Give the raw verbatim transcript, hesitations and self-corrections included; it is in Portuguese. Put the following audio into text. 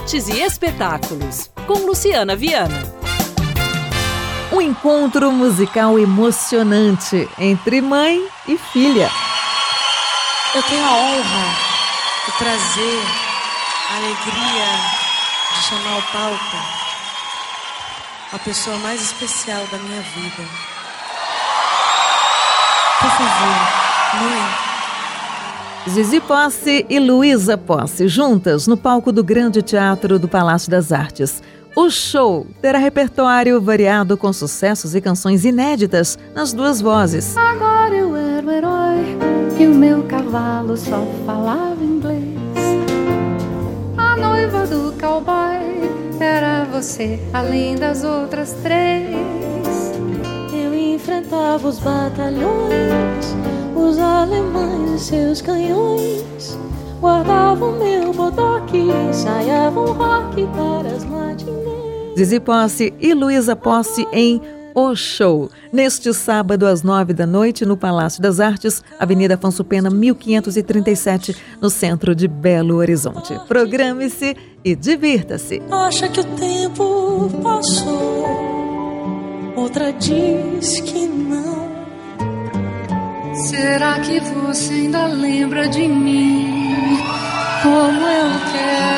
Artes e Espetáculos, com Luciana Viana. Um encontro musical emocionante entre mãe e filha. Eu tenho a honra, o prazer, a alegria de chamar ao palco a pessoa mais especial da minha vida. Por favor, mãe. Zizi Posse e Luísa Posse, juntas no palco do Grande Teatro do Palácio das Artes. O show terá repertório variado com sucessos e canções inéditas nas duas vozes. Agora eu era o herói e o meu cavalo só falava inglês. A noiva do cowboy era você, além das outras três. Eu enfrentava os batalhões, os alemães e seus canhões. Guardava o meu bodoque, ensaiava um rock para as matinês. Zizi Posse e Luísa Posse em O Show, neste sábado às nove da noite no Palácio das Artes, Avenida Afonso Pena, mil quinhentos e trinta e sete, no centro de Belo Horizonte. Programe-se e divirta-se. Acha que o tempo passou, outra diz que não. Será que você ainda lembra de mim? Como eu quero